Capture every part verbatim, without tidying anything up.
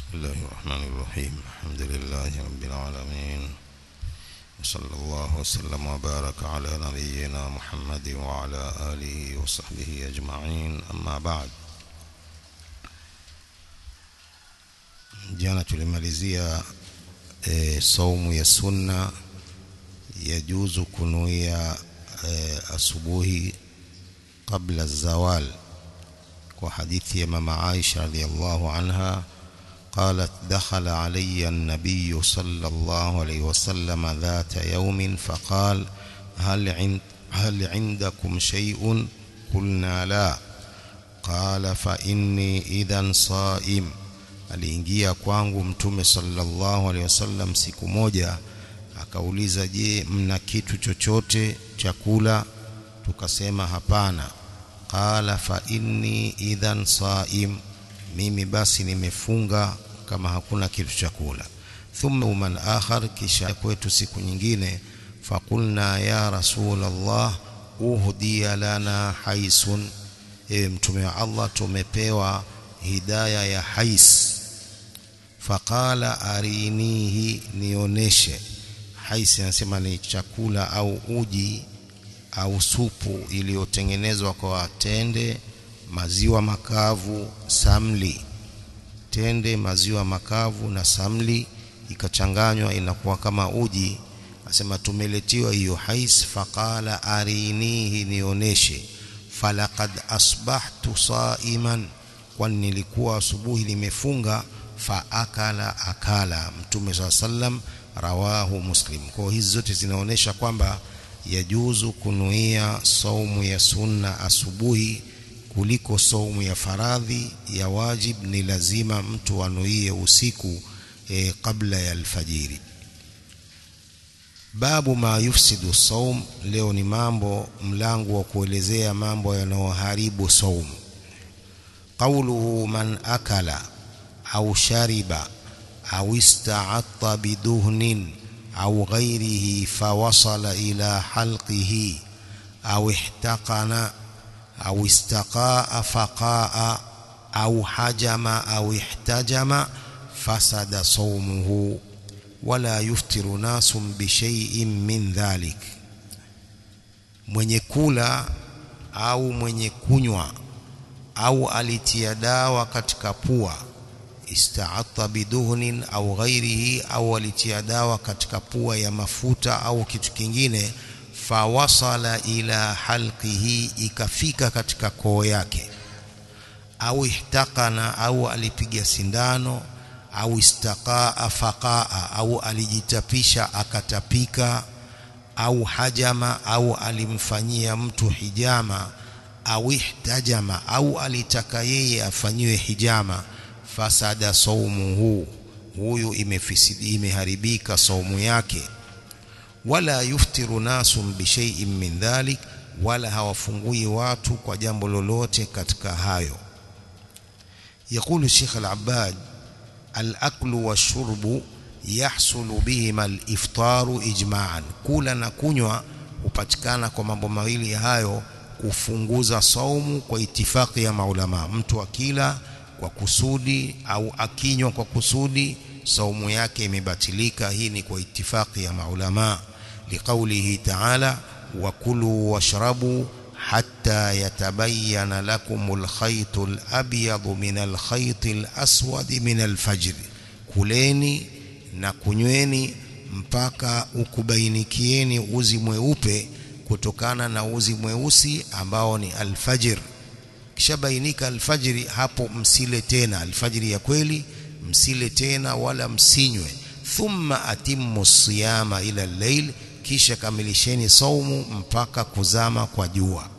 بسم الله الرحمن الرحيم. الحمد لله رب العالمين، وصلى الله وسلم وبارك على نبينا محمد وعلى آله وصحبه أجمعين. أما بعد، jana tulimalizia e, saumu ya sunna yajuzu kunuia e, asubuhi kabla zawal, kwa hadithi ya mama Aisha radhiyallahu anha قالت دخل علي النبي صلى الله عليه وسلم ذات يوم فقال هل عند هل عندكم شيء؟ قلنا لا. قال فإني إذا صائم. Aliingia kwangu mtume sallallahu alaihi wasallam siku moja, akauliza, je, mna kitu chochote chakula? Tukasema hapana. Qala fa inni idhan saim, mimi basi nimefunga kama hakuna kitu chakula. Thumma man akhar, kisha kwetu siku nyingine, faqulna ya Rasulullah uhdiya lana haisun, ewe mtume wa Allah, tumepewa hidaya ya hais. Faqala arinihi, nioneshe. Hais anasema ni chakula au uji au supu iliyotengenezwa kwa tende, maziwa makavu, samli. Tende, maziwa makavu na samli ikachanganywa inakuwa kama uji. Asema tumeletiwa hiyo hais. Faqala arinihi, nioneshe. Falaqad asbahtu saiman, kwani nilikuwa asubuhi nimefunga. Fa akala akala, mtume swalla sallam, rawahu Muslim. Kwa hizi zote zinaonesha kwamba yajuzu kunuia saumu ya sunna asubuhi kuliko saumu ya faradhi. Ya wajib ni lazima mtu anuie usiku e, kabla ya alfajiri. Babu ma yufsidu saum. Leo ni mambo, mlango wa kuelezea mambo yanayoharibu saumu. Qawluhu man akala au shariba au ista'atta biduhnin au ghayrihi fawasala ila halqihi au ihtaqana au istaqaa faqaa au hajama au ihtajama fasada sawmuhu wala yuftiru nasum bi shay'in min dhalik. Mwenye kula au mwenye kunywa au alitia dawa katika pua, ista'atta biduhnin au ghairihi, au alitia dawa katika pua ya mafuta au kitu kingine, fawasala ila halqihi, ikafika katika koo yake, au ihtakana, au alipiga sindano, au istaqaa faqaa, au alijitapisha akatapika, au hajama, au alimfanyia mtu hijama, au ihtajama, au alitaka yeye afanyiwe hijama, fasada saumuhu, huyu imefisidi, imeharibika saumu yake. Wala yuftiru nasum bi shay'in min dhalik, wala hawafungui watu kwa jambo lolote katika hayo. Yakulu Sheikh Al-Abbad, al-aklu wash-shurbu yahsulu bihima al-iftaru ijma'an. Kula na kunywa hupatikana kwa mambo mawili hayo kufunguza saumu kwa itifaki ya maulama. Mtu akila kwa kusudi au akinywa kwa kusudi, saumu yake imebatilika. Hii ni kwa itifaki ya maulama, liqaulihi ta'ala wa kulu washrabu hatta yatabayyana lakumul khaytul abyadu minal khaytil aswadi minal fajr. Kuleni na kunyweni mpaka ukubainikieni uzi mweupe kutokana na uzi mweusi ambao ni alfajr. Kisha bainika alfajiri, hapo msile tena. Alfajiri ya kweli msile tena wala msinywe. Thumma atimmu siyama ila al-layl, kisha kamilisheni saumu mpaka kuzama kwa jua.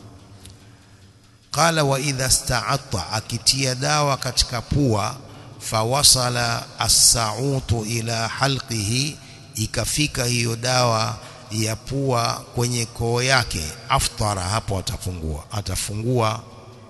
Qala wa idha sta'atta, akitia dawa katika pua, fawasala as-sa'utu ila halqihi, ikafika hiyo dawa ya pua kwenye koo yake, aftara, hapo atafungua atafungua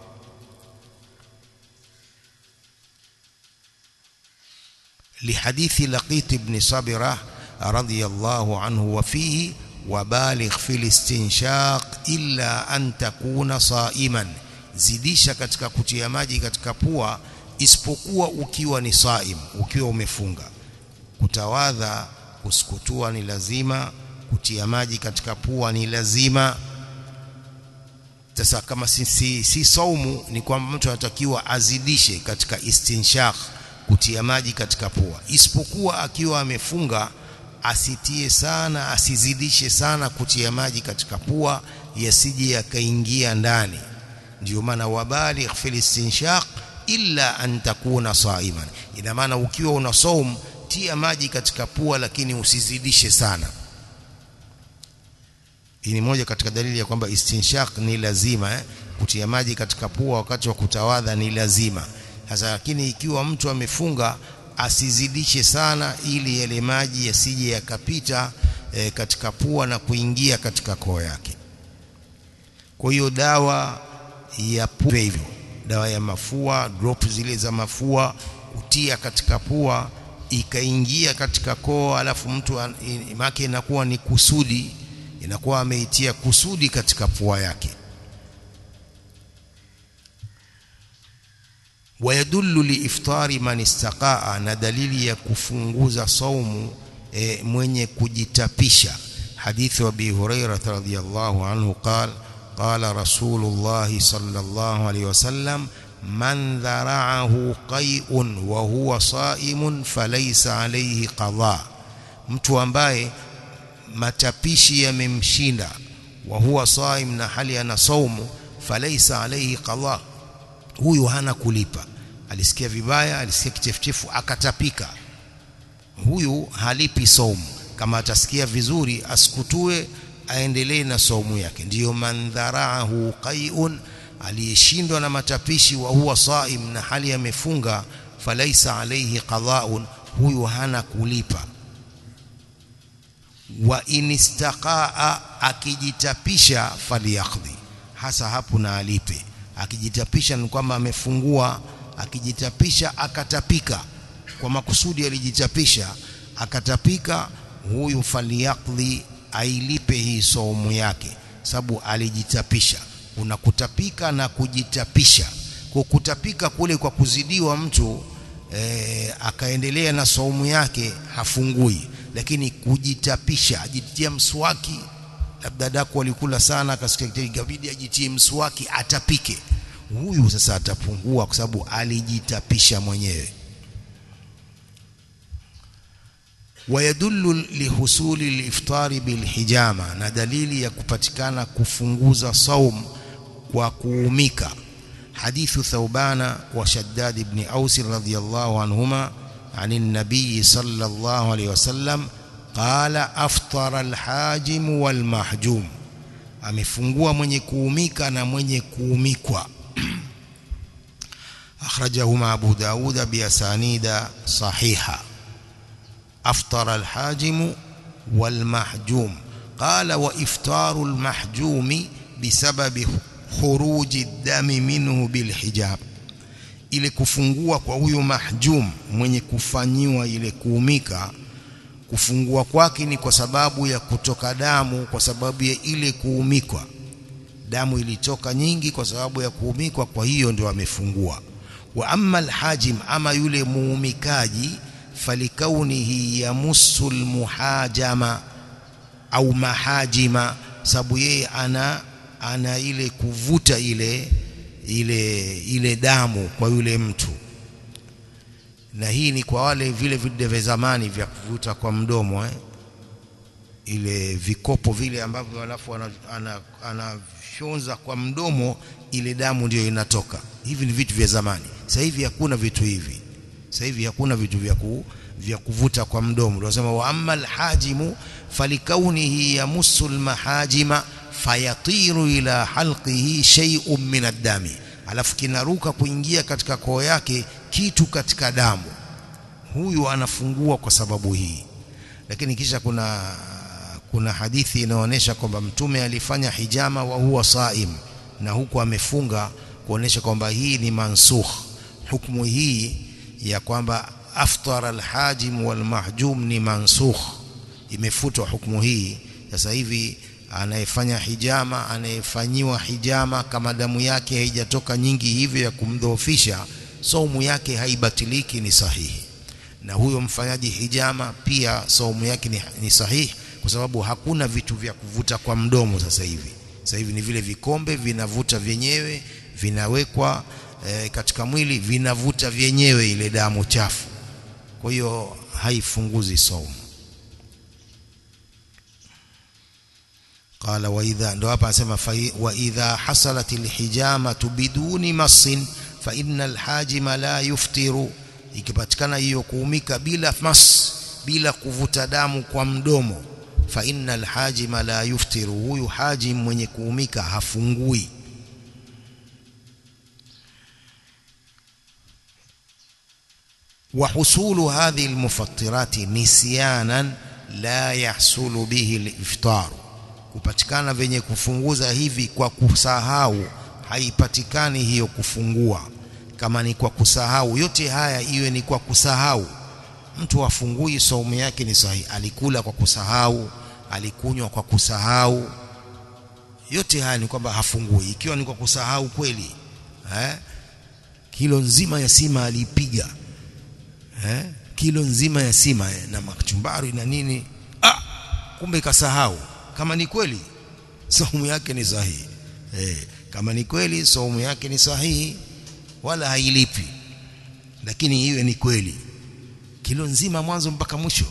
لحديث لقيط بن صبرة رضي الله عنه وفيه وبالغ في الاستنشاق إلا أن تكون صائما. Zidisha katika kutia maji katika pua isipokuwa ukiwa ni saim, ukiwa umefunga. Kutawadha, kusukutua ni lazima, kutia maji katika pua ni lazima. Sasa kama si, si, si saumu, ni kwamba mtu anatakiwa azidishe katika istinshaq, kutia maji katika pua. Isipokuwa akiwa amefunga, asitie sana, asizidishe sana kutia maji katika pua, yasije yakaingia ndani. Ndio maana wabaligh fil istinshaq illa an takuna saiman. Ina maana ukiwa una saum, tia maji katika pua lakini usizidishe sana. Hii ni moja katika dalili ya kwamba istinshaq ni lazima, eh? Kutia maji katika pua wakati wa kutawadha ni lazima. Sasa lakini ikiwa mtu amefunga, asizidishe sana ili yale maji yasije yakapita eh, katika pua na kuingia katika koo yake. Kwa hiyo dawa ya pua hivyo, dawa ya mafua, drop zile za mafua, kutia katika pua ikaingia katika koo, alafu mtu make inakuwa ni kusudi, inakuwa ameitia kusudi katika pua yake. Wayadullu liiftari man istaqaa, na dalili ya kufunguza saumu e, mwenye kujitapisha. Hadithi wa Abi Hurairah radhiyallahu anhu qala qala Rasulullah sallallahu alayhi wasallam man dhara'ahu qai'un wa huwa sa'imun falaysa alayhi qadha. Mtu ambaye matapishi yamemshinda wa huwa saim, na hali ana saumu, falaysa alayhi qadha, huyu hana kulipa. Alisikia vibaya, alisikia kichefuchefu akatapika, huyu halipi saumu. Kama atasikia vizuri asikutue, aendelee na saumu yake. Ndiyo mandharaahu qai'un, aliyeshindwa na matapishi wa huwa saim, na hali amefunga, falaisa alayhi qadha'un, huyu hana kulipa. Wa inistaqaa, akijitapisha, faliyaqdi, hasa hapo na alipe. Akijitapisha ni kwamba amefungua, akijitapisha akatapika kwa makusudi, alijitapisha akatapika, huyu faliyaqdi, ailipe hii saumu yake, sababu alijitapisha. Kuna kutapika na kujitapisha. Kwa kutapika kule kwa kuzidiwa mtu e, akaendelea na saumu yake, hafungui. Lakini kujitapisha, ajitia mswaki, labda daku alikula sana akasikia ikabidi ajitie mswaki atapike, huyu sasa atapungua kwa sababu alijitapisha mwenyewe. Wayadullu lihusuli al-iftari bilhijama, na dalili ya kupatikana kufunguza saum kwa kuumika. Hadithu Thawbana wa Shaddad ibn Aus radhiyallahu anhuma عن النبي صلى الله عليه وسلم قال أفطر الحاجم والمحجوم, amefungua mwenye kuumika na mwenye kuumikwa. أخرجهما أبو داود بأسانيد صحيحة. أفطر الحاجم والمحجوم. قال وإفطار المحجوم بسبب خروج الدم منه بالحجاب, ile kufungua kwa huyo mahjum mwenye kufanyiwa ile kuumika, kufungua kwake ni kwa sababu ya kutoka damu, kwa sababu ya ile kuumikwa. Damu ilitoka nyingi kwa sababu ya kuumikwa, kwa hiyo ndio amefungua. Wa amma alhajim, ama yule muumikaji, falikaunihi yamussul muhajama au mahajima, sababu yeye ana ana ile kuvuta ile ile ile damu kwa yule mtu. Na hii ni kwa wale vile vile vya zamani vya kuvuta kwa mdomo, eh ile vikopo vile ambavyo alafu anafyonza kwa mdomo, ile damu ndio inatoka. Hivi ni vitu vya zamani. Sasa hivi hakuna vitu hivi. Sasa hivi hakuna vitu vya ku, vya kuvuta kwa mdomo. Tunasema wa amma alhajimu falikaunihi yamussul mahajima fayatiru ila halqihi shay'un min ad-dami, alafu kinaruka kuingia katika koo yake kitu katika damu, huyu anafungua kwa sababu hii. Lakini kisha kuna kuna hadithi inaonyesha kwamba mtume alifanya hijama wa huwa saim, na huku amefunga, kuonesha kwamba hii ni mansukh. Hukumu hii ya kwamba aftara alhajim walmahjum ni mansukh, imefutwa hukumu hii. Sasa hivi anayefanya hijama, anayefanyiwa hijama, kama damu yake haijatoka nyingi hivyo ya kumdhoofisha, saumu yake haibatiliki, ni sahihi. Na huyo mfanyaji hijama pia saumu yake ni, ni sahihi, kwa sababu hakuna vitu vya kuvuta kwa mdomo sasa hivi. Sasa hivi ni vile vikombe vinavuta vyenyewe, vinawekwa e, katika mwili, vinavuta vyenyewe ile damu chafu. Kwa hiyo haifunguzi saumu. Qala wa idha, ndo hapa anasema wa idha hasalatil hijamatu biduni masin fa innal hajima la yuftiru, ikipatikana hiyo kuumika bila mas, bila kuvuta damu kwa mdomo, fa innal hajima la yuftiru, huyu hajim mwenye kuumika hafungui. Wa husulu hadhihi almufattirati nisyanan la yahsulu bihi aliftar, kupatikana venye kufunguza hivi kwa kusahau, haipatikani hiyo kufungua. Kama ni kwa kusahau, yote haya iwe ni kwa kusahau, mtu afungui, saumu yake ni sahihi. Alikula kwa kusahau, alikunywa kwa kusahau, yote haya ni kwamba hafungui. Ikiwa ni kwa kusahau kweli, eh, kilo nzima ya sima alipiga, eh, kilo nzima ya sima eh, na machumbari na nini, ah, kumbe kasahau, kama ni kweli saumu yake ni sahihi. Eh, kama ni kweli saumu yake ni sahihi, wala hailipi. Lakini iwe ni kweli kilo nzima mwanzo mpaka mwisho.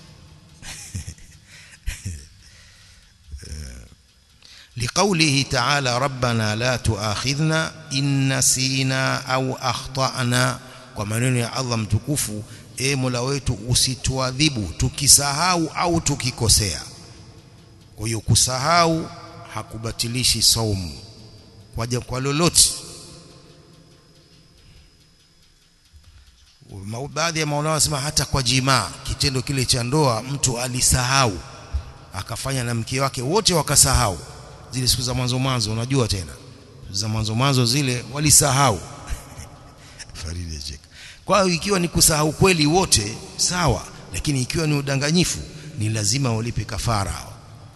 لقوله تعالى ربنا لا تؤاخذنا إن نسينا أو أخطأنا, kwa maneno ya Allah mtukufu, e Mola wetu usituadhibu tukisahau au tukikosea. Kwa hiyo kusahau hakubatilishi saumu kwa kwa lolote. Baadhi ya maulama wanasema hata kwa jimaa, kitendo kile cha ndoa, mtu alisahau akafanya na mke wake, wote wakasahau. Zile siku za mwanzo mwanzo, unajua tena za mwanzo mwanzo zile walisahau. Faride cheka. Kwa hiyo ikiwa ni kusahau kweli wote sawa, lakini ikiwa ni udanganyifu ni lazima walipe kafara.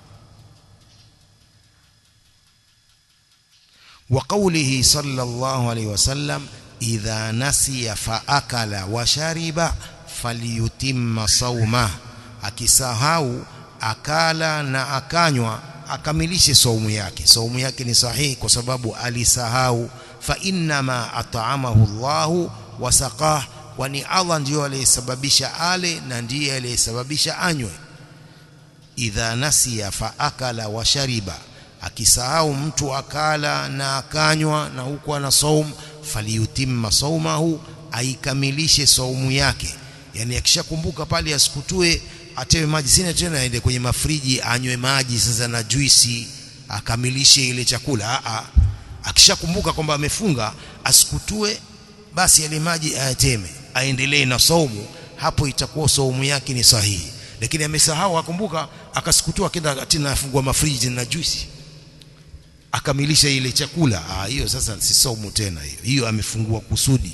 Wa qawlihi sallallahu alayhi wasallam idha nasiya fa akala wa shariba falyutimma sawma, akisahau akala na akanywa akamilishe saumu yake. Saumu yake ni sahihi kwa sababu alisahau. Fa inna ma at'amahu Allahu wa saqah, kwani Allah ndiyo aliyesababisha ale na ndiye aliyesababisha anywe. Idha nasiya fa akala wa shariba, akisahau mtu akala na akanywa na huko ana saumu, faliyutimma saumahu, aikamilishe saumu yake. Yani akishakumbuka pale asikutue atewe maji, sina tena aende kwenye mafriji anywe maji sasa na juisi akamilishe ile chakula. A a akishakumbuka kwamba amefunga, asikutue basi yale maji ayateme, aendelee na saumu. Hapo itakuwa saumu yake ni sahihi. Lakini amesahau, akumbuka, akasikutua kenda tena afungua mafriji na juisi akamilisha ile chakula, ah, hiyo sasa si saumu tena. Hiyo hiyo amefungua kusudi.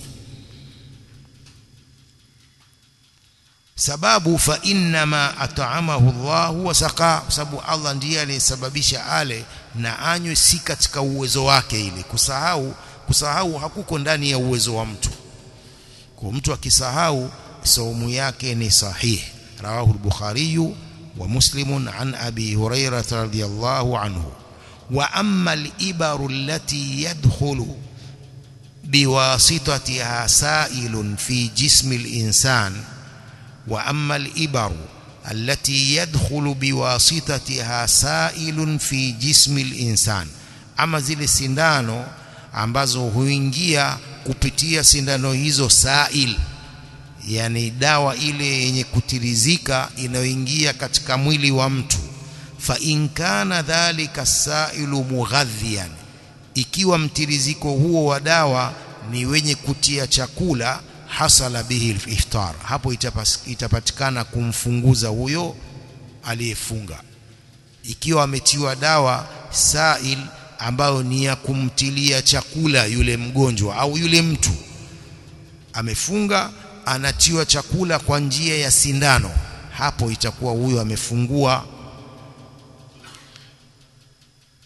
Sababu fa inna ma at'amahu Allah wa saqa, sababu Allah ndiye aliyesababisha ale na anywe, si katika uwezo wake. Ile kusahau, kusahau hakuko ndani ya uwezo wa mtu. Kwa mtu akisahau saumu yake ni sahihi. Rawahu al-Bukhari wa Muslim an Abi Hurairah radhiyallahu anhu. Wa amma al-ibaru allati yadkhulu biwasitatiha sa'ilun fi jismi al-insan, wa amma al-ibaru allati yadkhulu biwasitatiha sa'ilun fi jismi al-insan, ama zile sindano ambazo huingia kupitia sindano hizo sa'il, yani dawa ile yenye kutirizika inayoingia katika mwili wa mtu. Fa in kana dhalika sailu mughadhiyan, ikiwa mtiriziko huo wa dawa ni wenye kutia chakula, hasala bihi al-iftar, hapo itapatikana kumfunguza huyo aliyefunga. Ikiwa ametiwa dawa sail ambayo ni ya kumtilia chakula yule mgonjwa au yule mtu amefunga, anatiwa chakula kwa njia ya sindano, hapo itakuwa huyo amefungua.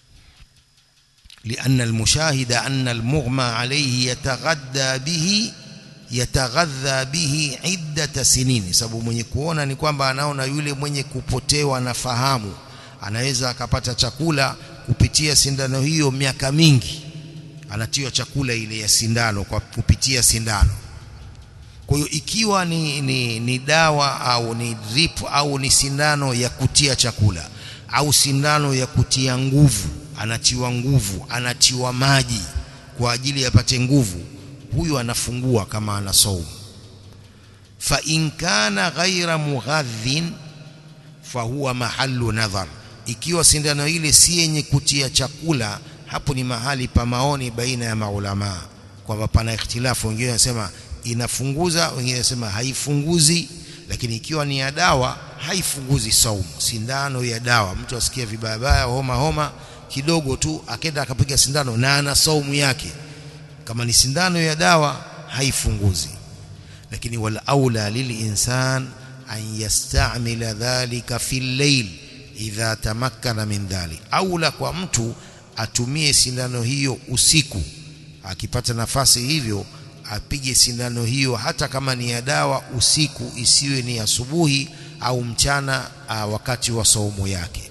لأن المشاهد أن المغمى عليه يتغدى به yataghadha bihi iddat sinin, sababu mwenye kuona ni kwamba anaona yule mwenye kupotewa na fahamu anaweza akapata chakula kupitia sindano hiyo miaka mingi, anatiwa chakula ile ya sindano kwa kupitia sindano. Kwa hiyo ikiwa ni, ni, ni dawa au ni drip au ni sindano ya kutia chakula au sindano ya kutia nguvu, anatiwa nguvu, anatiwa maji kwa ajili yapate nguvu, huyu anafungua kama ana saumu. Fa in kana ghaira mughadhin fa huwa mahallu nadhar, ikiwa sindano ile si yenye kutia chakula, hapo ni mahali pa maoni baina ya maulama kwamba pana ikhtilafu. Wengine wanasema inafunguza, wengine wanasema haifunguzi. Lakini ikiwa ni ya dawa haifunguzi saumu. Sindano ya dawa, mtu asikia vibaya baya, homa homa kidogo tu akenda akapiga sindano na ana saumu yake, kama ni sindano ya dawa haifunguzi. Lakini wal aula lil insan an yastamila dhalika fil layl idha tamakkana min dhalik, aula kwa mtu atumie sindano hiyo usiku, akipata nafasi hivyo apige sindano hiyo hata kama ni ya dawa usiku, isiwe ni asubuhi au mchana uh, wakati wa saumu yake.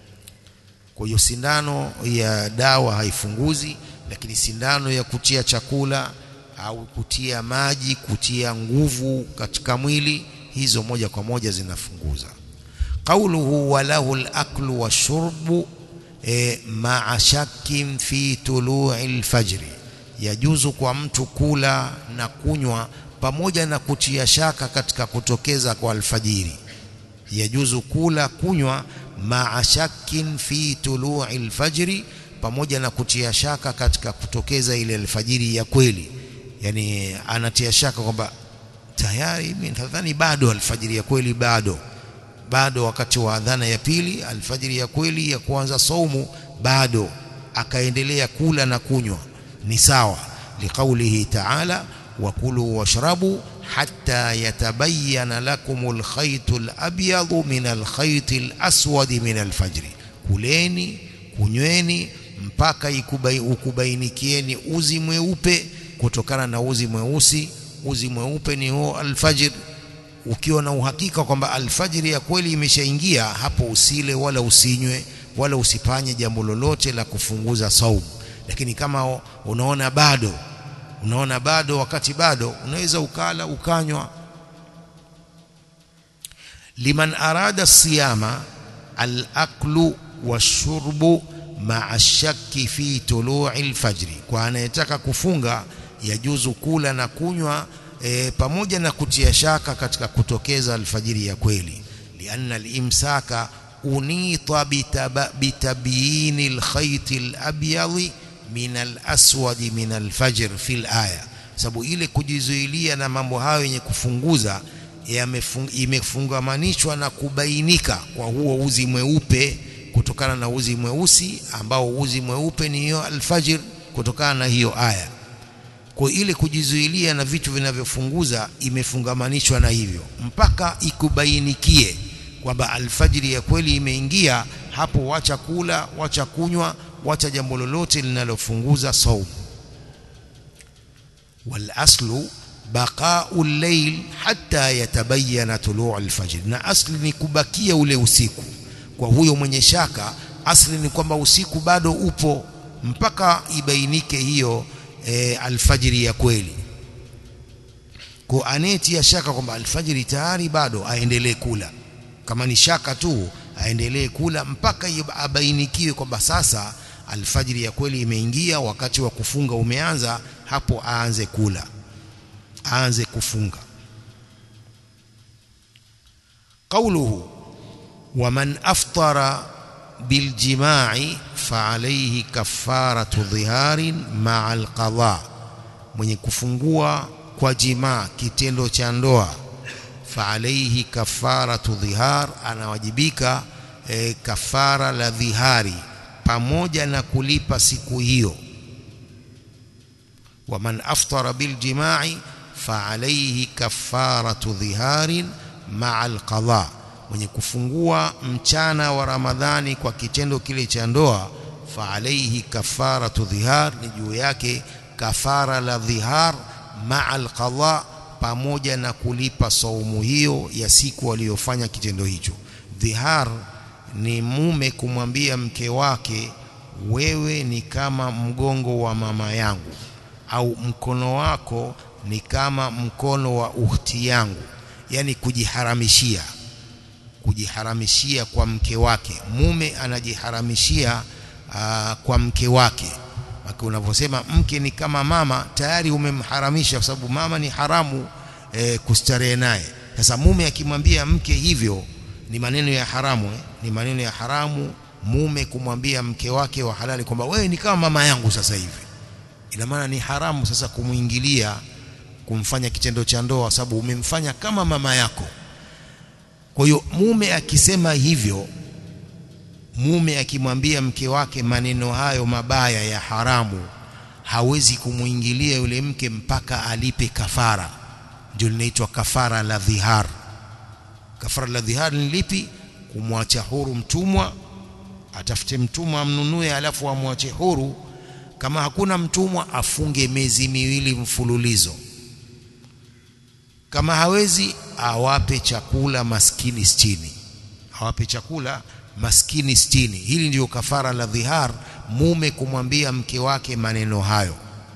Kwa hiyo sindano ya dawa haifunguzi, lakini sindano ya kutia chakula au kutia maji, kutia nguvu katika mwili, hizo moja kwa moja zinafunguza. Qauluhu walahu al-aklu wash-shurbu e, ma'a shakkin fi tulu'i al-fajr, yajuzu kwa mtu kula na kunywa pamoja na kutia shaka katika kutokeza kwa alfajiri. Yajuzu kula kunywa ma'a shakkin fi tulu'i al-fajr, pamoja na kutia shaka katika kutokeza ile alfajiri ya kweli. Yani anatia shaka kwamba tayari mimi nadhani bado alfajiri ya kweli bado bado wakati wa adhana ya pili, alfajiri ya kweli ya kuanza saumu bado, akaendelea kula na kunywa, ni sawa. Liqaulihi ta'ala wakulu washrabu hatta yatabayyana lakumul khaytul abyadu minal khaytil aswadi minal fajri, kuleni kunyweni mpaka ukubainikieni uzi mweupe kutokana na uzi mweusi. Uzi mweupe ni huo alfajr. Ukiwa na uhakika kwamba alfajiri ya kweli imeshaingia, hapo usile wala usinywe wala usipanye jambo lolote la kufunguza saumu. Lakini kama unaona bado unaona bado wakati bado, unaweza ukala ukanywa. Liman arada siyama al-aklu wash-shurbu ma'a shakki fi tulu'i al-fajri, kwa anayetaka kufunga yajuzu kula na kunywa E, pamoja na kutia shaka katika kutokeza alfajiri ya kweli. Lianna al-imsaka unita bitabyin al-khayt al-abyad min al-aswad min al-fajr fi al-aya, sababu ile kujizuilia na mambo hayo yenye kufunguza imefungamanishwa na kubainika kwa huo uzi mweupe kutokana na uzi mweusi, ambao uzi mweupe ni hiyo alfajr kutokana na hiyo aya. Kwa ile kujizuilia na vitu vinavyofunguza imefungamanishwa na hivyo mpaka ikubainikie kwamba alfajiri ya kweli imeingia. Hapo wacha kula, wacha kunywa, wacha jambo lolote linalofunguza saumu. Wal aslu baqa'u al-layl hatta yatabayyana tulu' al-fajr, na asli ni kubakia ule usiku. Kwa huyo mwenye shaka, asli ni kwamba usiku bado upo mpaka ibainike hiyo E, alfajiri ya kweli. Kwa aneti ya shaka kwamba alfajiri tayari bado, aendelee kula. Kama ni shaka tu, aendelee kula mpaka abainikiwe kwamba sasa alfajiri ya kweli imeingia, wakati wa kufunga umeanza. Hapo aanze kula, aanze kufunga. Qauluhu waman aftara biljima'i fa'alayhi kafaratu dhiharin ma'al qadha, mwenye kufungua kwa jimaa, kitendo cha ndoa, fa'alayhi kafaratu dhihar, anawajibika e, kafara la dhihari pamoja na kulipa siku hiyo. Waman aftara biljima'i fa'alayhi kafaratu dhiharin ma'al qadha, mwenye kufungua mchana wa Ramadhani kwa kitendo kile cha ndoa, fa alayhi kafaratu dhihar, ni juu yake kafara la dhihar ma'al qadha, pamoja na kulipa saumu hiyo ya siku aliyofanya kitendo hicho. Dhihar ni mume kumwambia mke wake, wewe ni kama mgongo wa mama yangu, au mkono wako ni kama mkono wa ukhti yangu, yani kujiharamishia kujiharamishia kwa mke wake. Mume anajiharamishia aa, kwa mke wake. Maki unavyosema mke ni kama mama, tayari umemharamisha, kwa sababu mama ni haramu e, kustarehe naye. Sasa mume akimwambia mke hivyo ni maneno ya haramu eh? Ni maneno ya haramu mume kumwambia mke wake wa halali kwamba wewe ni kama mama yangu. Sasa hivi ina maana ni haramu sasa kumuingilia, kumfanya kitendo cha ndoa, sababu umemfanya kama mama yako. Kwa hiyo mume akisema hivyo, mume akimwambia mke wake maneno hayo mabaya ya haramu, hawezi kumuingilia yule mke mpaka alipe kafara. Ndio linaitwa kafara la dhihar. Kafara la dhihar ni lipi? Kumwacha huru mtumwa, atafute mtumwa amnunue, alafu amwache huru. Kama hakuna mtumwa, afunge miezi miwili mfululizo. Kama hawezi, awape chakula maskini sitini. Awape chakula maskini sitini. Hili ndio kafara la dhihar, mume kumwambia mke wake maneno hayo.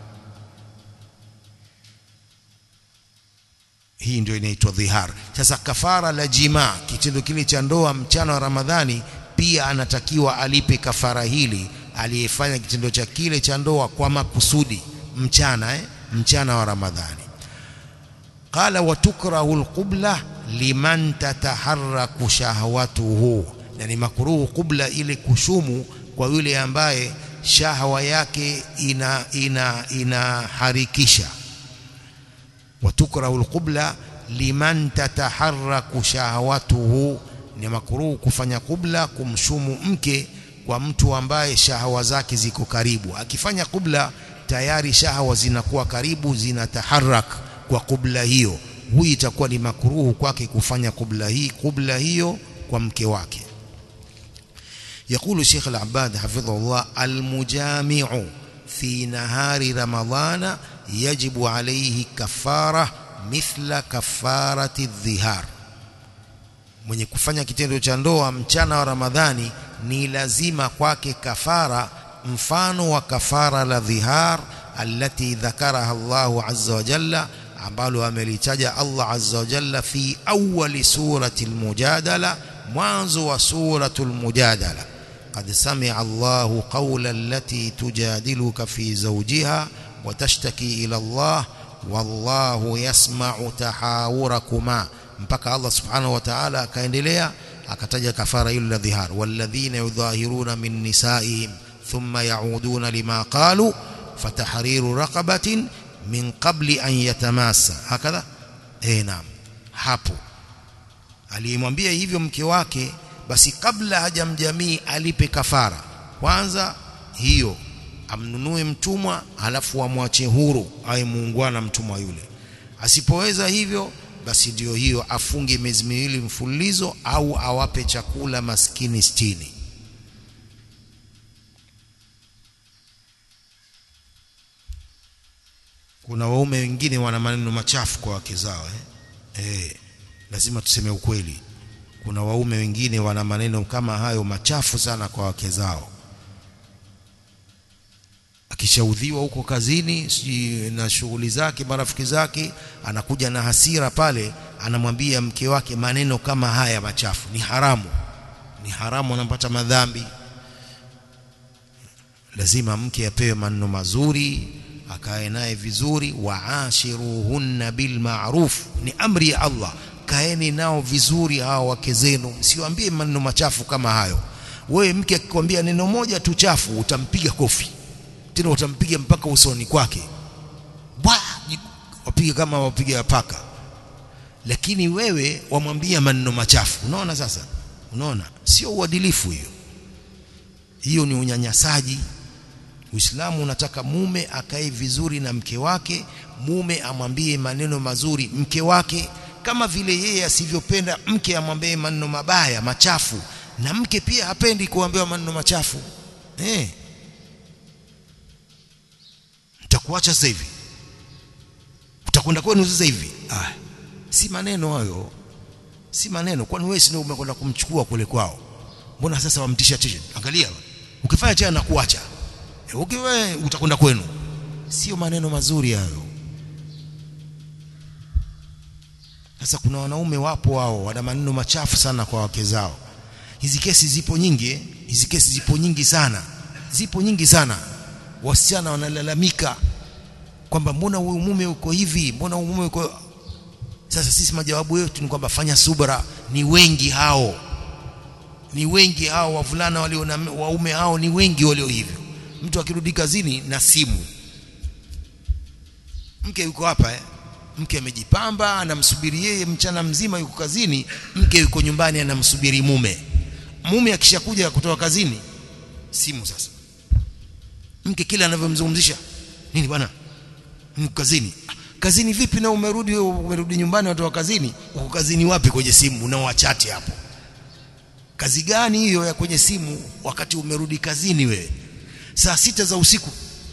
Hii ndio inaitwa dhihar. Sasa kafara la jima, kitendo kile cha ndoa mchana wa Ramadhani, pia anatakiwa alipe kafara hili aliyefanya kitendo cha kile cha ndoa kwa makusudi mchana eh? mchana wa Ramadhani. Qala wa tukrahu alqubla liman tataharraku shahwatuhu, yani makruhu qubla, ile kushumu kwa yule ambaye shahwa yake ina ina inaharikisha. Wa tukrahu alqubla liman tataharraku shahwatuhu, ni makruhu kufanya qubla, kumshumu mke kwa mtu ambaye shahwa zake ziko karibu. Akifanya qubla tayari shahwa zinakuwa karibu, zinataharrak kwa qubla hiyo. Huyu itakuwa ni makruhu kwake kufanya qubla hii qubla hiyo kwa mke wake. يقول شيخ العباد حفظه الله: المجامع في نهار رمضان يجب عليه كفارة مثل كفارة الظهار. mwenye kufanya kitendo cha ndoa mchana wa Ramadhani ni lazima kwake kafara mfano wa kafara la dhihar, allati dhakaraha Allahu azza wa jalla, ambalo amelitaja Allah azza wa jalla fi awwali surati al-Mujadala, mwanzo wa suratul Mujadala. قد سمع الله قول التي تجادلك في زوجها وتشتكي إلى الله والله يسمع تحاوركما, mpaka Allah subhanahu wa ta'ala akaendelea akataja kafara hilo la dhihar. walladhina yudhahiruna min nisaihim thumma yauduna lima qalu fatahriru raqabatin min qabli an yatamassa. Hakadha eh, naam. Hapo aliyemwambia hivyo mke wake, basi kabla hajamjamii alipe kafara kwanza hiyo, amnunue mtumwa, halafu amwache huru, awe muungwana mtumwa yule. Asipoweza hivyo, basi ndio hiyo, afunge miezi miwili mfululizo, au awape chakula maskini sitini. Kuna waume wengine wana maneno machafu kwa wake zao eh? Eh, lazima tuseme ukweli. Kuna waume wengine wana maneno kama hayo machafu sana kwa wake zao. Akishaudhiwa huko kazini na shughuli zake, marafiki zake, anakuja na hasira pale, anamwambia mke wake maneno kama haya machafu. Ni haramu, ni haramu, anampata madhambi. Lazima mke apewe maneno mazuri, akae naye vizuri. Waashiruhunna bil ma'ruf, ni amri ya Allah. Kaeni nao vizuri hao wake zenu, msiwaambie maneno machafu kama hayo. Wewe mke akikwambia neno moja tu chafu, utampiga kofi, tena utampiga mpaka usoni kwake, bwa, wapige kama wapiga paka. Lakini wewe wamwambia maneno machafu. Unaona sasa? Unaona? Sio uadilifu hiyo. Hiyo ni unyanyasaji. Uislamu unataka mume akae vizuri na mke wake, mume amwambie maneno mazuri mke wake, kama vile yeye asivyopenda mke amwambie maneno mabaya machafu, na mke pia hapendi kuambiwa maneno machafu. Eh, nitakuacha sasa hivi, utakwenda kwenu sasa hivi. Ah, si maneno hayo, si maneno. Kwani wewe sio umekwenda kumchukua kule kwao? Mbona sasa wamtisha tisha? Angalia, ukifanya tena nakuacha, e, ukiwe utakwenda kwenu. Sio maneno mazuri hayo. Sasa kuna wanaume wapo wao wana maneno machafu sana kwa wake zao. Hizi kesi zipo nyingi, hizi kesi zipo nyingi sana, zipo nyingi sana. Wasichana wanalalamika kwamba mbona huyu mume uko hivi, mbona huyu mume uko. Sasa sisi majawabu yetu ni kwamba fanya subra. Ni wengi hao, ni wengi hao wavulana walio na waume hao, ni wengi walio hivyo. Mtu akirudi kazini na simu, mke yuko hapa eh? Mke amejipamba anamsubiri yeye mchana mzima, yuko kazini. Mke yuko nyumbani anamsubiri mume. Mume akishakuja kutoka kazini, simu sasa. Mke kila anavyomzungumzisha, nini bwana, niko kazini. Kazini vipi na umerudi umerudi nyumbani watu wa kazini? Uko kazini wapi kwenye simu unawachati hapo? Kazi gani hiyo ya kwenye simu wakati umerudi kazini wewe? Saa sita za usiku.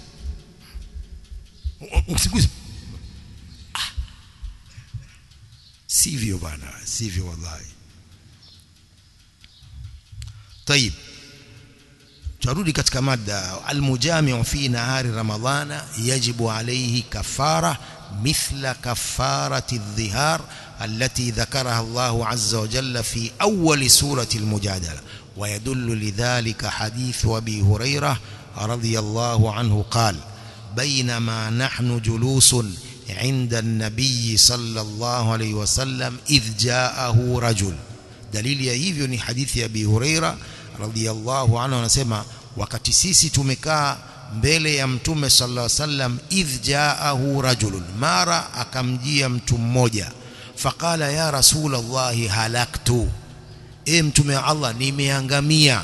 Usiku. Ah. Sivyo bana, sivyo wallahi. Tayib. Turudi katika mada. Almujami'u fi nahari ramadhana yajibu alayhi kafara mithla kafarati adh-dhihar التي ذكرها الله عز وجل في أول سورة المجادلة. ويدل لذلك حديث أبي هريرة رضي الله عنه قال: بينما نحن جلوس عند النبي صلى الله عليه وسلم إذ جاءه رجل. دليل hivyo ni hadithi ya Abi Huraira radhiyallahu anhu, anasema wakati sisi tumekaa mbele ya mtume sallallahu alaihi wasallam, idh jaahu rajulun, mara akamjia mtu mmoja. Faqala ya Rasulullah halaktu, e mtume wa Allah nimeangamia.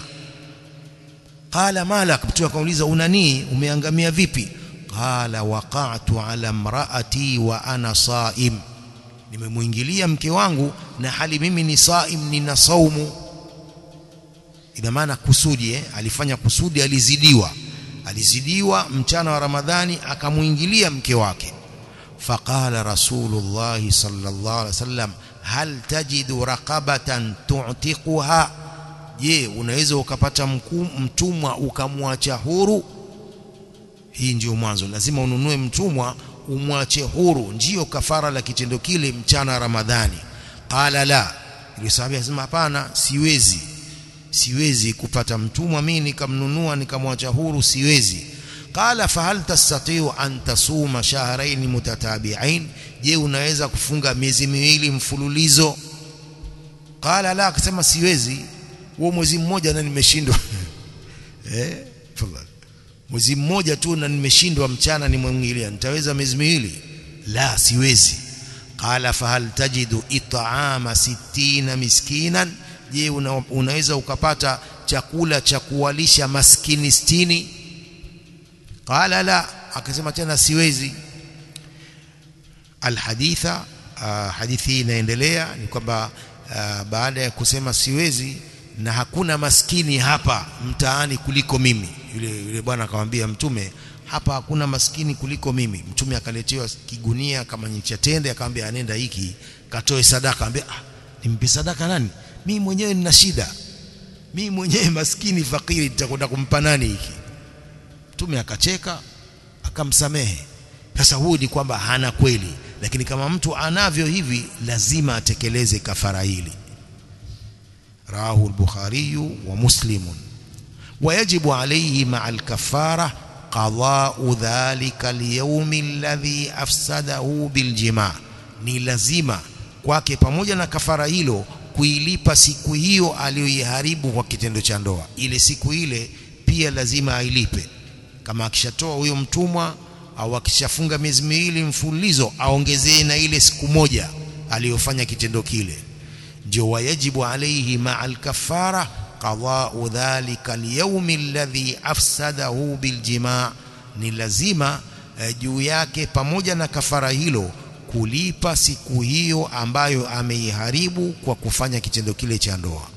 Qala malak, mtume akauliza unani, umeangamia vipi? Qala waqa'tu ala imraati wa ana saim, nimemuingilia mke wangu na hali mimi ni saim, nina saumu. Ina maana kusudi eh? Alifanya kusudi, alizidiwa alizidiwa mchana wa Ramadhani akamuingilia mke wake. Faqala Rasulullah sallallahu alaihi wasallam hal tajidu raqabatan tu'tiquha, je unaweza ukapata mtumwa ukamwacha huru? Hii ndio mwanzo, lazima ununue mtumwa umwache huru, ndio kafara la kitendo kile mchana wa Ramadhani. Qala la, yule sahabi akasema hapana, siwezi siwezi kupata mtumwa mimi nikamnunua nikamwacha huru, siwezi. Qala fahal tastati'u an tasuma shahrayn mutatabi'ain, je unaweza kufunga miezi miwili mfululizo? Qala la, akasema siwezi, huo mwezi mmoja na nimeshindwa eh fadhali, mwezi mmoja tu na nimeshindwa mchana nimwingilia, nitaweza miezi miwili? La, siwezi. Qala fahal tajidu it'ama sittina miskinan, je una, unaweza ukapata chakula cha kuwalisha maskini sitini? Qala la, akasema tena siwezi. Alhaditha, uh, hadithi inaendelea ni kwamba uh, baada ya kusema siwezi na hakuna maskini hapa mtaani kuliko mimi, yule yule bwana akamwambia mtume, hapa hakuna maskini kuliko mimi. Mtume akaletewa kigunia kama cha tende, akamwambia anenda hiki katoe sadaka. Akamwambia ah, nimpe sadaka nani? Mimi mwenyewe nina shida, mimi mwenyewe maskini fakiri, nitakwenda kumpa nani hiki? Mtume akacheka akamsamehe. Sasa huyu ni kwamba hana kweli, lakini kama mtu anavyo hivi lazima atekeleze kafara hili. Rawahu al-Bukhari wa Muslim. Wayajibu alayhi ma'a al-kaffara qada'u dhalika al-yawm alladhi afsadahu biljima', ni lazima kwake pamoja na kafara hilo kuilipa siku hiyo aliyoiharibu kwa kitendo cha ndoa. Ile siku ile pia lazima ailipe. Kama akishatoa huyo mtumwa au akishafunga miezi miwili mfululizo, aongezee na ile siku moja aliyofanya kitendo kile. Ndio wayajibu alayhi ma'al kafara qada'u dhalika al-yawm alladhi afsadahu biljima', ni lazima eh, juu yake pamoja na kafara hilo kulipa siku hiyo ambayo ameiharibu kwa kufanya kitendo kile cha ndoa.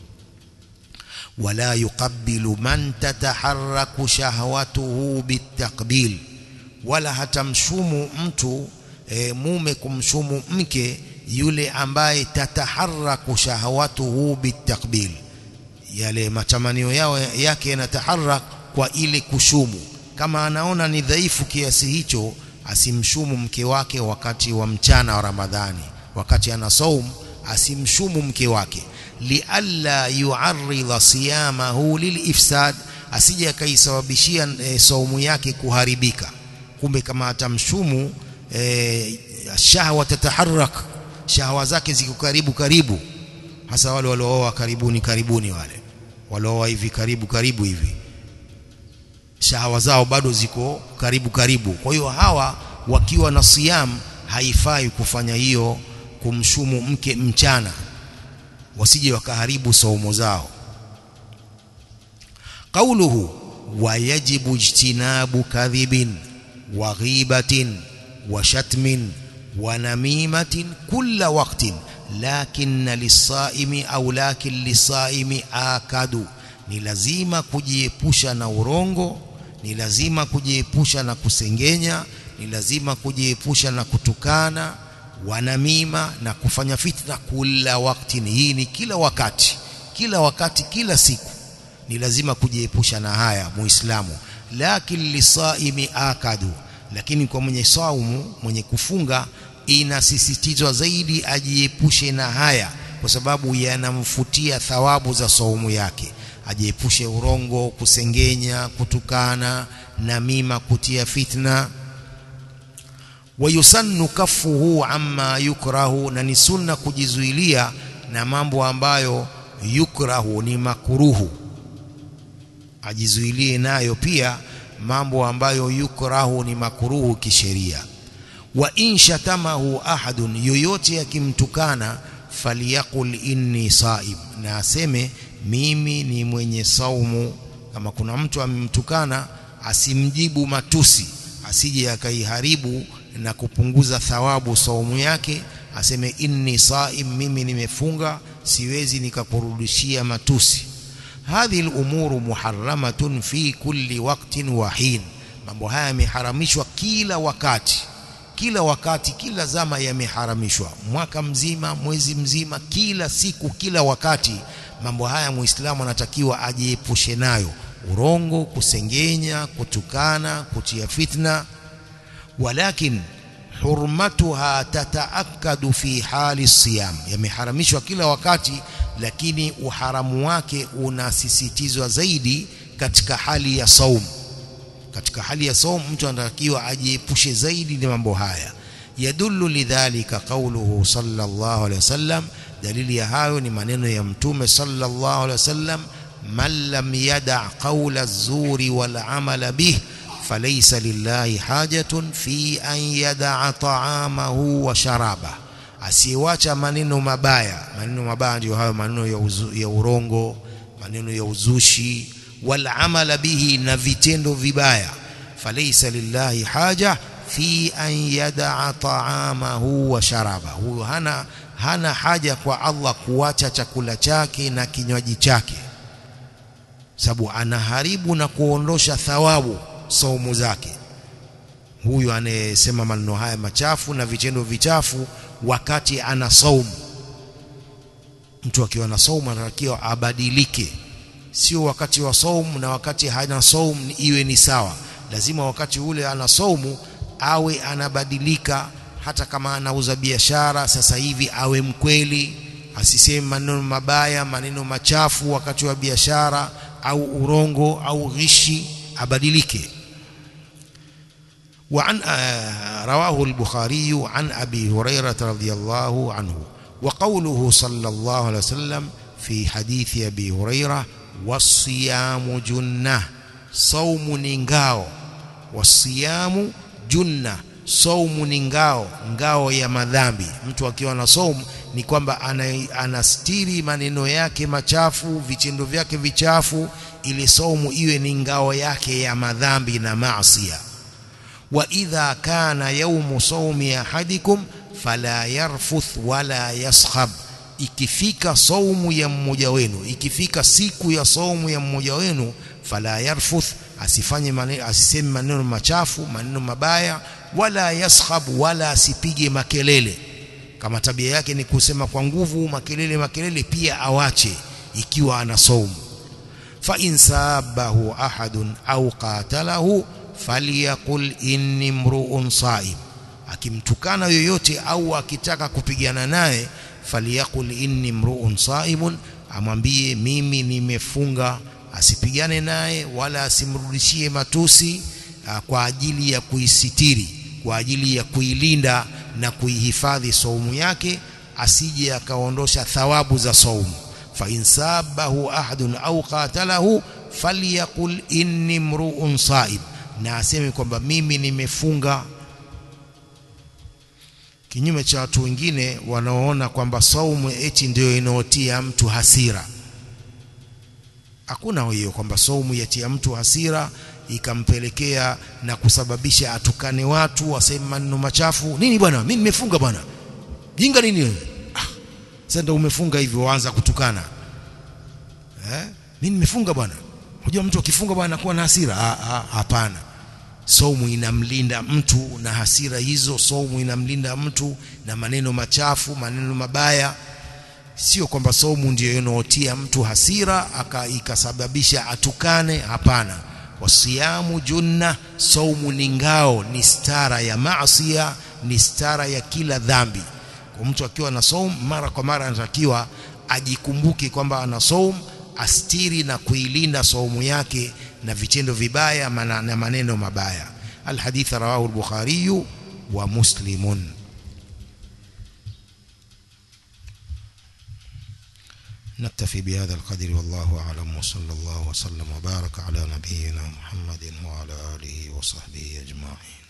Wala yuqabbilu man tataharraku shahwatuhu bitaqbil, wala hatamshumu mtu e, mume kumshumu mke yule ambaye tataharaku shahawatuhu bitakbil, yale matamanio yao yake yanataharak kwa ile kushumu. Kama anaona ni dhaifu kiasi hicho, asimshumu mke wake wakati wa mchana wa Ramadhani, wakati ana saum asimshumu mke wake, lialla yu'arridha siyamahu lilifsad, asije akaisababishia e, saumu yake kuharibika. Kumbe kama atamshumu e, shahwa tataharak, shahwa zake ziko karibu karibu, hasa wale waliooa karibuni karibuni, wale waliooa hivi karibu karibu hivi, shahwa zao bado ziko karibu karibu. Kwa hiyo hawa wakiwa na siyam haifai kufanya hiyo, kumshumu mke mchana, wasije wakaharibu saumu zao. Qauluhu wa yajibu ijtinabu kadhibin wa ghibatin wa shatmin wa namimatin kulla waqtin lakinna lis-saimi au lakin lis-saimi akadu, ni lazima kujiepusha na urongo, ni lazima kujiepusha na kusengenya, ni lazima kujiepusha na kutukana, wanamima na kufanya fitna, kila wakati. Hii ni kila wakati, kila wakati, kila siku ni lazima kujiepusha na haya muislamu. Lakini lisaimi akadu, lakini kwa mwenye saumu, mwenye kufunga, inasisitizwa zaidi ajiepushe na haya, kwa sababu yanamfutia thawabu za saumu yake. Ajiepushe urongo, kusengenya, kutukana, namima, kutia fitna. Wayusannu kafuhu amma yukrahu, na ni sunna kujizuilia na mambo ambayo yukrahu, ni makuruhu. Ajizuilie nayo pia mambo ambayo yukrahu, ni makuruhu kisheria. Wa in shatamahu ahadun, yoyote akimtukana, faliyaqul inni saim, na aseme mimi ni mwenye saumu. Kama kuna mtu amemtukana, asimjibu matusi, asije akaiharibu na kupunguza thawabu saumu yake, aseme inni saim, mimi nimefunga, siwezi nikakurudishia matusi. Hadhi al-umuru muharramatun fi kulli waqtin wa hin, mambo haya yameharamishwa kila wakati, kila wakati, kila zama yameharamishwa, mwaka mzima, mwezi mzima, kila siku, kila wakati. Mambo haya muislamu anatakiwa ajiepushe nayo: urongo, kusengenya, kutukana, kutia fitna. Walakin hurmatuha tataakadu fi hali siyam, yameharamishwa kila wakati, lakini uharamu wake unasisitizwa zaidi katika hali ya saum. Katika hali ya saum mtu anatakiwa ajiepushe zaidi na mambo haya. Yadullu lidhalika qawluhu sallallahu alaihi wasallam, dalili ya hayo ni maneno ya mtume sallallahu alaihi wasallam: man lam yada' qawla az-zuri wal 'amala bih falaysa lillahi hajatun fi an yada'a ta'amahu wa sharaba. Asiwacha maneno mabaya. Maneno mabaya ndio hayo maneno ya, uzu, ya urongo, maneno ya uzushi, wal 'amala bihi, na vitendo vibaya. Falaysa lillahi haja fi an yada'a ta'amahu wa sharaba, huyo hana hana haja kwa Allah kuacha chakula chake na kinywaji chake, sababu anaharibu na kuondosha thawabu saumu zake. Huyu anayesema maneno haya machafu na vitendo vichafu wakati ana saumu. Mtu akiwa na saumu anatakiwa abadilike, sio wakati wa saumu na wakati hana saumu iwe ni sawa. Lazima wakati ule ana saumu awe anabadilika. Hata kama anauza biashara sasa hivi awe mkweli, asiseme maneno mabaya, maneno machafu wakati wa biashara, au urongo au ghishi, abadilike. وعن رواه البخاري عن أبي هريرة رضي الله عنه. وقوله صلى الله عليه وسلم في حديث أبي هريرة: والصيام جنة، صوم نingao. والصيام جنة, saumu ni ngao, ngao ya madhambi. Mtu akiwa na saumu ni kwamba anastiri maneno yake machafu, vitendo vyake vichafu, ili saumu iwe ni ngao yake ya madhambi na maasiya. Wa idha kana yawmu sawmi ahadikum fala yarfuth wala yaskhab, ikifika saumu ya mmoja wenu, ikifika siku ya saumu ya mmoja wenu, fala yarfuth, asifanye maneno, asiseme maneno machafu, maneno mabaya, wala yaskhab, wala asipige makelele. Kama tabia yake ni kusema kwa nguvu, makelele makelele, pia awache ikiwa ana saumu. Fa in sabahu ahadun au qatalahu falyaqul inni mru'un sa'im, akimtukana yoyote au akitaka kupigana naye, falyaqul inni mru'un sa'imun, amwambie mimi nimefunga. Asipigane naye wala asimrudishie matusi, kwa ajili ya kuisitiri, kwa ajili ya kuilinda na kuihifadhi saumu yake, asije akaondosha thawabu za saumu. Fa insabahu ahadun au qatalahu falyaqul inni mru'un sa'im, na aseme kwamba mimi nimefunga. Kinyume cha watu wengine wanaoona kwamba saumu eti ndio inaotia mtu hasira. Hakuna hiyo kwamba saumu yatia mtu hasira ikampelekea na kusababisha atukane watu, aseme maneno machafu. Nini bwana, mimi nimefunga bwana, jinga nini wewe? Ah, sasa ndio umefunga hivyo waanza kutukana. Eh, mimi nimefunga bwana. Unajua mtu akifunga bwana anakuwa na hasira. Ah, hapana. Saumu inamlinda mtu na hasira hizo. Saumu inamlinda mtu na maneno machafu, maneno mabaya. Sio kwamba saumu ndio inaotia mtu hasira aka ikasababisha atukane. Hapana. Wasiyamu junna, saumu ni ngao, ni stara ya maasiya, ni stara ya kila dhambi. Kwa mtu akiwa na saumu, mara kwa mara anatakiwa ajikumbuke kwamba ana saumu, astiri na kuilinda saumu yake na vitendo vibaya na maneno mabaya. Alhadith rawahu al-Bukhari wa Muslimun. نكتفي بهذا القدر والله أعلم، وصلى الله وسلم وبارك على نبينا محمد وعلى آله وصحبه أجمعين.